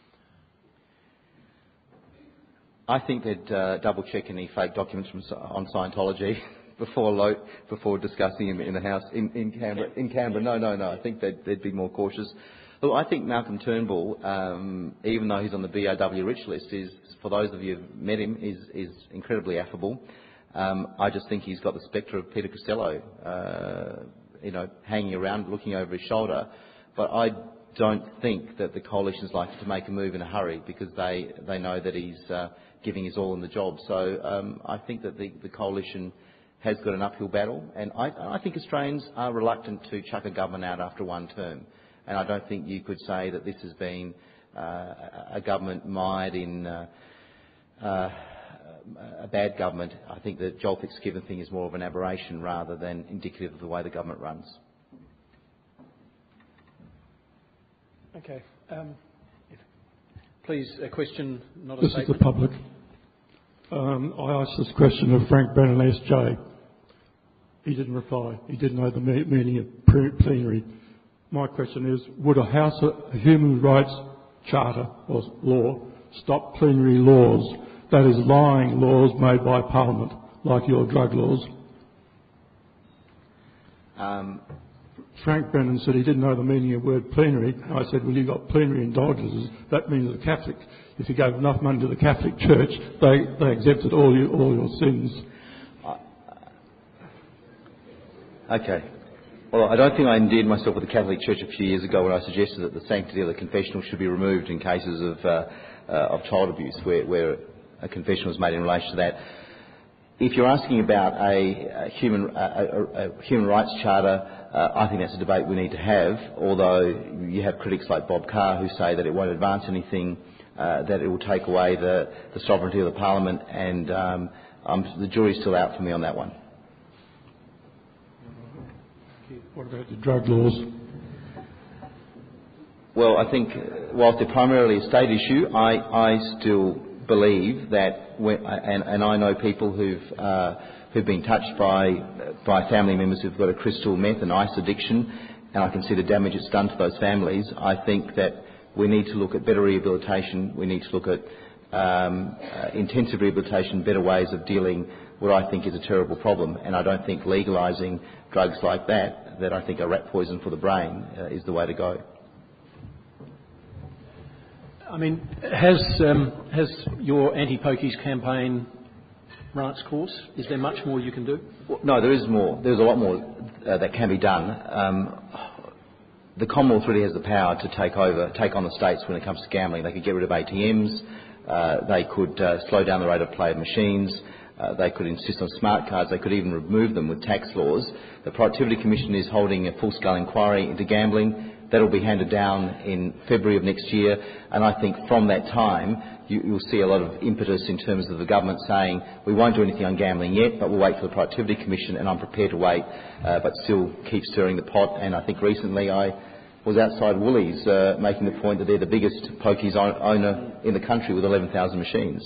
I think they'd double-check any fake documents on Scientology before discussing him in the House in Canberra. No. I think they'd be more cautious. Look, I think Malcolm Turnbull, even though he's on the BOW rich list, is, for those of you who've met him, is incredibly affable. I just think he's got the spectre of Peter Costello, hanging around, looking over his shoulder. But I don't think that the coalition's likely to make a move in a hurry, because they know that he's giving his all in the job. So I think that the coalition has got an uphill battle, and I think Australians are reluctant to chuck a government out after one term. And I don't think you could say that this has been a government mired in a bad government. I think the Joel Fitzgibbon thing is more of an aberration rather than indicative of the way the government runs. Okay. Please, a question, not a statement. This is the public. I asked this question of Frank Brennan, SJ. He didn't reply. He didn't know the meaning of plenary. My question is, would a human rights charter or law stop plenary laws, that is, lying laws made by Parliament, like your drug laws? Frank Brennan said he didn't know the meaning of the word plenary. I said, well, you've got plenary indulgences. That means the Catholic, if you gave enough money to the Catholic Church, they exempted all your sins. Okay. Well, I don't think I endeared myself with the Catholic Church a few years ago when I suggested that the sanctity of the confessional should be removed in cases of child abuse, where a confession was made in relation to that. If you're asking about a human rights charter, I think that's a debate we need to have, although you have critics like Bob Carr who say that it won't advance anything, that it will take away the sovereignty of the Parliament, and the jury's still out for me on that one. What about the drug laws? Well, I think whilst they're primarily a state issue, I still believe that, and I know people who've been touched by family members who've got a crystal meth and ice addiction, and I can see the damage it's done to those families. I think that we need to look at better rehabilitation. We need to look at intensive rehabilitation, better ways of dealing what I think is a terrible problem. And I don't think legalising drugs like that I think are rat poison for the brain, is the way to go. I mean, has your anti-pokies campaign run its course? Is there much more you can do? Well, no, there is more. There's a lot more that can be done. The Commonwealth really has the power to take on the states when it comes to gambling. They could get rid of ATMs. They could slow down the rate of play of machines. They could insist on smart cards. They could even remove them with tax laws. The Productivity Commission is holding a full-scale inquiry into gambling. That will be handed down in February of next year, and I think from that time you'll see a lot of impetus in terms of the government saying we won't do anything on gambling yet, but we'll wait for the Productivity Commission, and I'm prepared to wait, but still keep stirring the pot. And I think recently I was outside Woolies making the point that they're the biggest pokies owner in the country with 11,000 machines.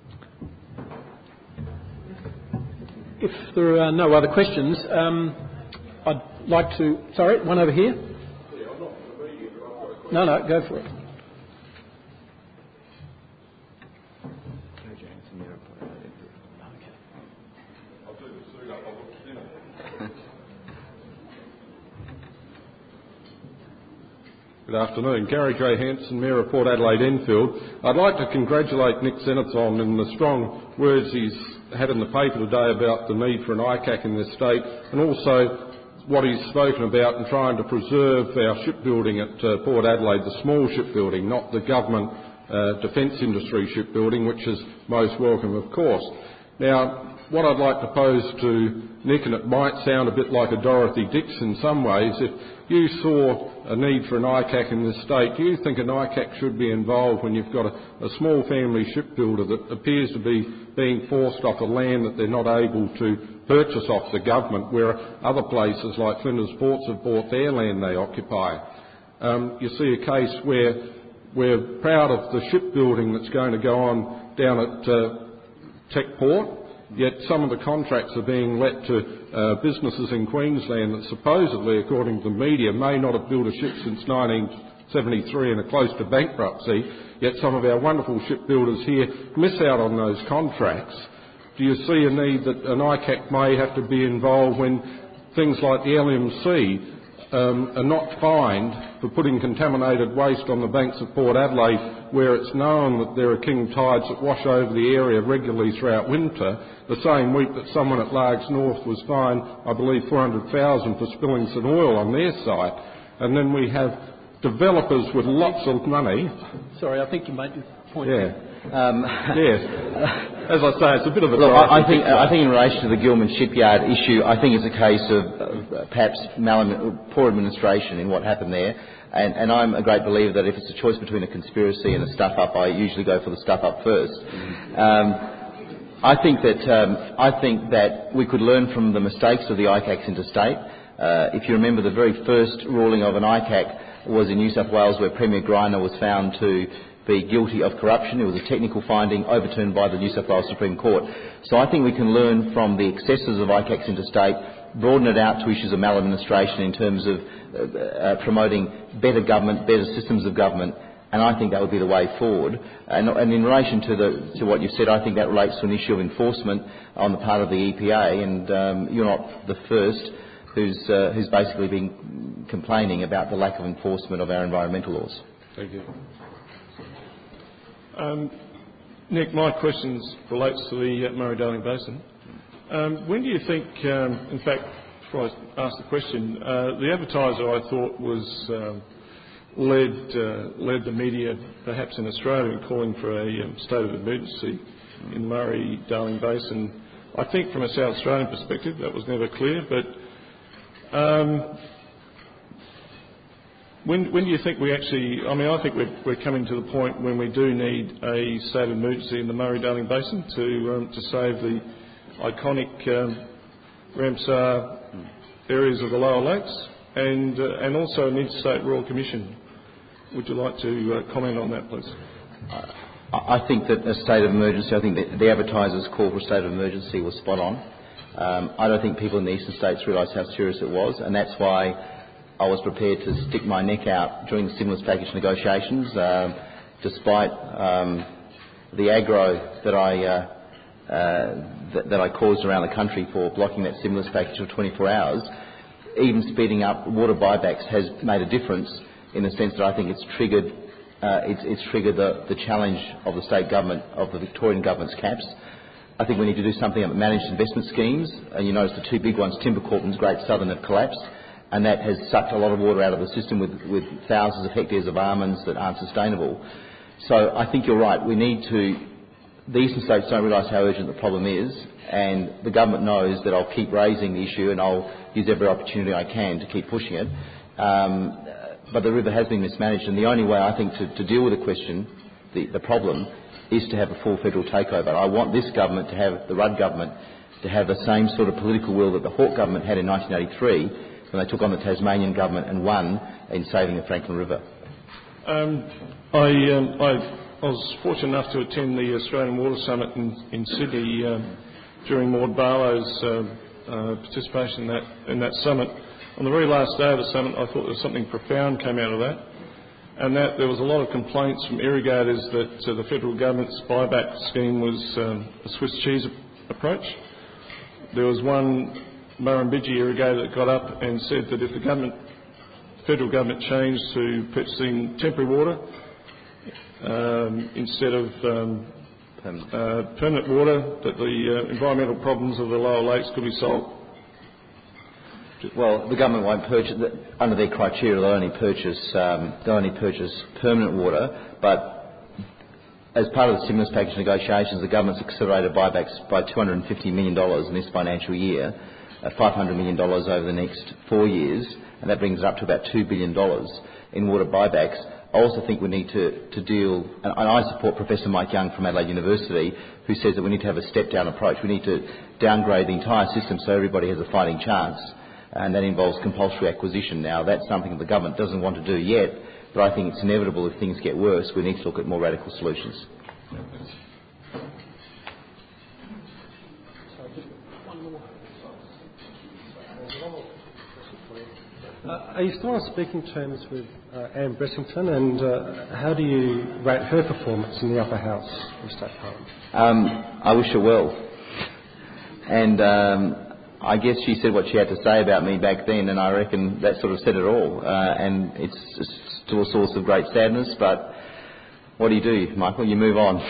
If there are no other questions, I'd like to... Sorry, one over here. No, go for it. Good afternoon. Gary J. Hanson, Mayor of Port Adelaide Enfield. I'd like to congratulate Nick Xenophon in the strong words he's had in the paper today about the need for an ICAC in this state, and also what he's spoken about in trying to preserve our shipbuilding at Port Adelaide, the small shipbuilding, not the government defence industry shipbuilding, which is most welcome, of course. Now, what I'd like to pose to Nick, and it might sound a bit like a Dorothy Dix in some ways, if you saw a need for an ICAC in this state, do you think an ICAC should be involved when you've got a small family shipbuilder that appears to be being forced off a land that they're not able to purchase off the government, where other places like Flinders Ports have bought their land they occupy? You see a case where we're proud of the shipbuilding that's going to go on down at Tech Port, yet some of the contracts are being let to businesses in Queensland that supposedly, according to the media, may not have built a ship since 1973 and are close to bankruptcy, yet some of our wonderful shipbuilders here miss out on those contracts. Do you see a need that an ICAC may have to be involved when things like the LMC are not fined for putting contaminated waste on the banks of Port Adelaide, where it's known that there are king tides that wash over the area regularly throughout winter, the same week that someone at Largs North was fined, I believe, $400,000 for spilling some oil on their site. And then we have developers with lots of money. Sorry, I think you made your point. Yeah. Yes. As I say, it's a bit of a... Look, I think in relation to the Gilman shipyard issue, I think it's a case of perhaps poor administration in what happened there. And I'm a great believer that if it's a choice between a conspiracy and a stuff-up, I usually go for the stuff-up first. I think that we could learn from the mistakes of the ICACs interstate. If you remember, the very first ruling of an ICAC was in New South Wales, where Premier Greiner was found to be guilty of corruption. It was a technical finding overturned by the New South Wales Supreme Court. So I think we can learn from the excesses of ICACs interstate, broaden it out to issues of maladministration in terms of promoting better government, better systems of government, and I think that would be the way forward. And in relation to what you've said, I think that relates to an issue of enforcement on the part of the EPA, and you're not the first who's basically been complaining about the lack of enforcement of our environmental laws. Thank you. Nick, my question relates to the Murray-Darling Basin. When do you think, in fact, before I ask the question, the advertiser I thought was led the media, perhaps in Australia, in calling for a state of emergency in the Murray-Darling Basin. I think from a South Australian perspective that was never clear, but when do you think we actually... I mean, I think we're coming to the point when we do need a state of emergency in the Murray-Darling Basin to save the iconic Ramsar areas of the lower lakes, and also an interstate royal commission. Would you like to comment on that, please? I think that a state of emergency, I think the advertiser's call for a state of emergency was spot on. I don't think people in the eastern states realise how serious it was, and that's why I was prepared to stick my neck out during the stimulus package negotiations, despite the aggro that I caused around the country for blocking that stimulus package for 24 hours. Even speeding up water buybacks has made a difference, in the sense that I think it's triggered the challenge of the state government, of the Victorian government's caps. I think we need to do something about managed investment schemes, and you notice the two big ones, Timbercorp and Great Southern, have collapsed, and that has sucked a lot of water out of the system with thousands of hectares of almonds that aren't sustainable. So I think you're right. We need to... The eastern states don't realise how urgent the problem is, and the government knows that I'll keep raising the issue and I'll use every opportunity I can to keep pushing it. But the river has been mismanaged, and the only way I think to deal with the question, the problem, is to have a full federal takeover. I want this government to have, the Rudd government, to have the same sort of political will that the Hawke government had in 1983 when they took on the Tasmanian government and won in saving the Franklin River. I was fortunate enough to attend the Australian Water Summit in Sydney during Maud Barlow's participation in that summit. On the very last day of the summit, I thought there was something profound came out of that, and that there was a lot of complaints from irrigators that the federal government's buyback scheme was a Swiss cheese approach. There was one Murrumbidgee irrigator that got up and said that if the government federal government changed to purchasing temporary water instead of permanent water, that the environmental problems of the lower lakes could be solved? Well, the government won't purchase, under their criteria, they'll only purchase permanent water, but as part of the stimulus package negotiations, the government's accelerated buybacks by $250 million in this financial year, $500 million over the next 4 years, and that brings it up to about $2 billion in water buybacks. I also think we need to deal, and I support Professor Mike Young from Adelaide University, who says that we need to have a step-down approach. We need to downgrade the entire system so everybody has a fighting chance, and that involves compulsory acquisition. Now, that's something that the government doesn't want to do yet, but I think it's inevitable if things get worse. We need to look at more radical solutions. Are you still on speaking terms with Anne Bressington, and how do you rate her performance in the upper house of State Parliament? I wish her well. And I guess she said what she had to say about me back then, and I reckon that sort of said it all. And it's still a source of great sadness, but what do, Michael? You move on.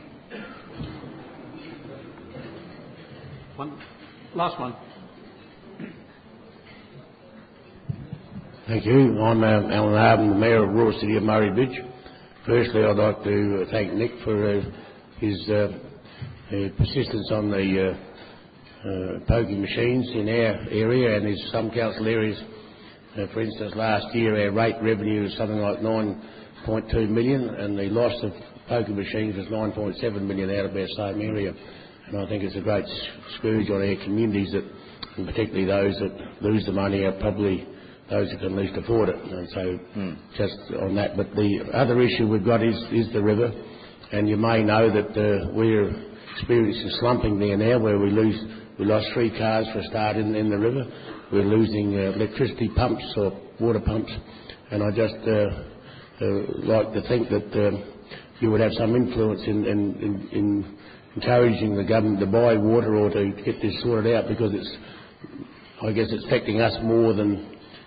Last one. Thank you. I'm Alan Arden, the Mayor of Royal City of Murray Bridge. Firstly, I'd like to thank Nick for his persistence on the pokie machines in our area and in some council areas. For instance, last year our rate revenue was something like $9.2 million, and the loss of pokie machines was $9.7 million out of our same area. And I think it's a great scourge on our communities, that, and particularly those that lose the money are probably those that can least afford it. And so just on that. But the other issue we've got is the river, and you may know that we're experiencing slumping there now, where we lost 3 cars for a start in the river. We're losing electricity pumps or water pumps, and I just like to think that you would have some influence in encouraging the government to buy water or to get this sorted out, because I guess it's affecting us more than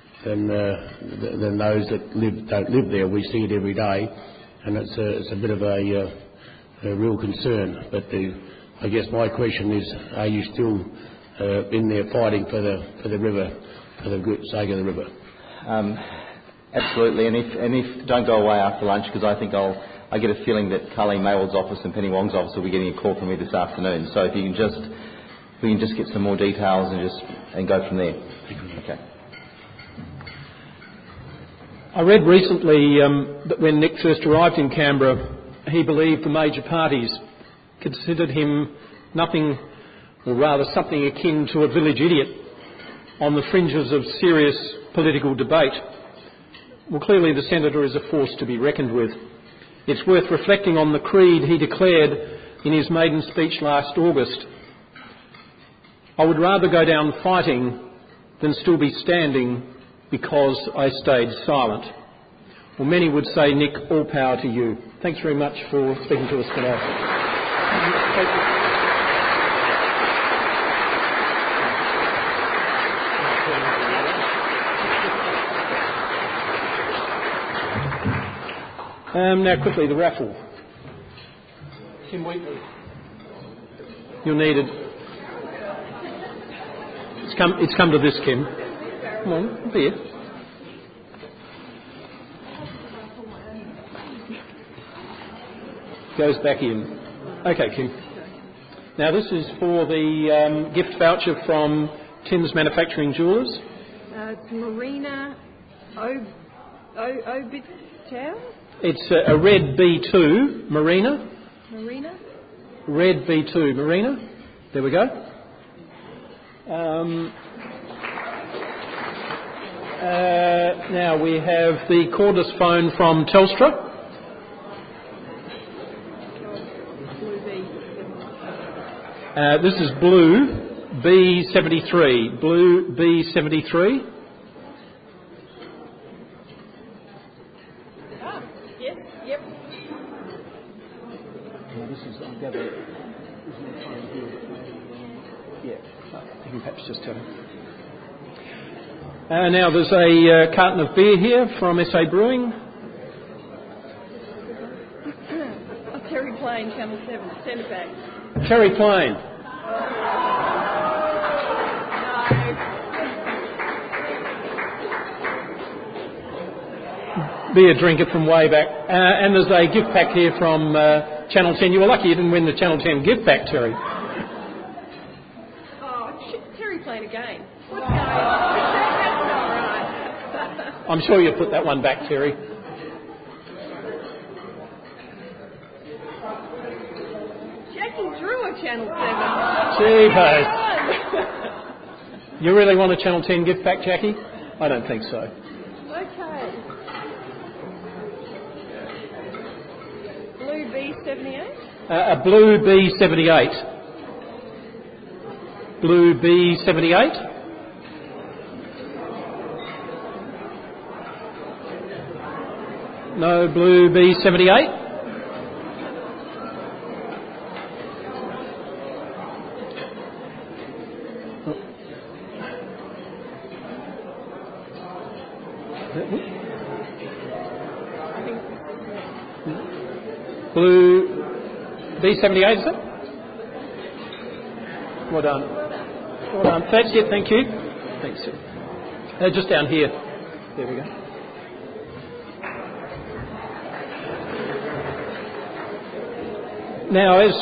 those that don't live there. We see it every day, and it's a bit of a real concern. But I guess my question is, are you still in there fighting for the river, for the good sake of the river? Absolutely, and if don't go away after lunch, because I think I get a feeling that Colleen Maywald's office and Penny Wong's office will be getting a call from me this afternoon. So if you can we can just get some more details and go from there. Okay. I read recently that when Nick first arrived in Canberra, he believed the major parties considered him nothing, or rather something akin to a village idiot on the fringes of serious political debate. Well, clearly the Senator is a force to be reckoned with. It's worth reflecting on the creed he declared in his maiden speech last August. I would rather go down fighting than still be standing because I stayed silent. Well, many would say, Nick, all power to you. Thanks very much for speaking to us today. Now quickly, the raffle. Kim Wheatley. You're needed. It's come to this, Kim. Come on, up here. Goes back in. Okay, Kim. Now this is for the gift voucher from Tim's Manufacturing Jewellers. It's Marina Obitow? It's a red B2, Marina. Marina? Red B2, Marina. There we go. Now we have the cordless phone from Telstra. This is blue B73. Blue B73. Yes, yep. This is, I'm gathering, isn't it trying to do? Yeah, you can perhaps just tell me. Now there's a carton of beer here from SA Brewing. Terry Plain, Channel 7, centre back. Terry Plain. Beer drinker from way back. And there's a gift pack here from Channel 10. You were lucky you didn't win the Channel 10 gift pack, Terry. Oh, Terry Plain again. What's going on? That's not right. I'm sure you'll put that one back, Terry. Jackie Drew at Channel 7. Jeepers. You really want a Channel 10 gift pack, Jackie? I don't think so. Okay. Blue B78? A blue B78. Blue B78. No blue B78. Blue B78, is it? Well done. Well done. That's it, thank you. Thanks. Just down here. There we go. Now, as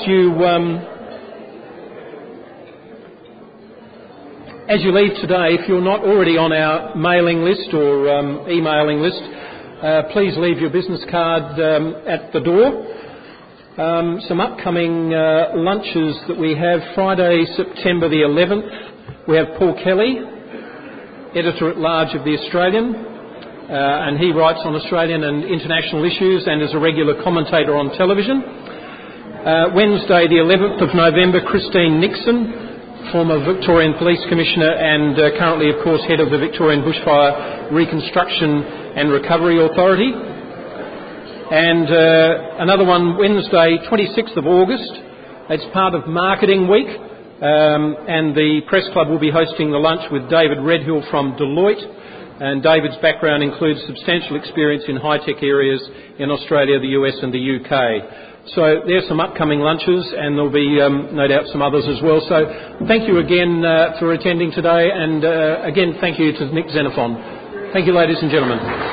you leave today, if you're not already on our mailing list or emailing list, please leave your business card at the door. Some upcoming lunches that we have. Friday, September the 11th, we have Paul Kelly, Editor-at-Large of The Australian, and he writes on Australian and international issues and is a regular commentator on television. Wednesday, the 11th of November, Christine Nixon, former Victorian Police Commissioner and currently, of course, head of the Victorian Bushfire Reconstruction and Recovery Authority. And another one, Wednesday, 26th of August. It's part of Marketing Week, and the Press Club will be hosting the lunch with David Redhill from Deloitte. And David's background includes substantial experience in high-tech areas in Australia, the US and the UK. So there's some upcoming lunches, and there'll be no doubt some others as well. So thank you again for attending today, and again thank you to Nick Xenophon. Thank you, ladies and gentlemen.